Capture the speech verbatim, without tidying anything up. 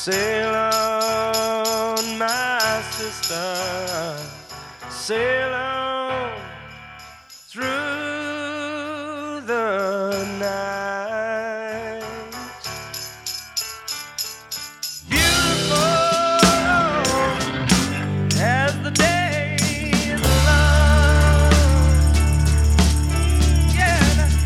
Sail on, my sister, sail on through the night.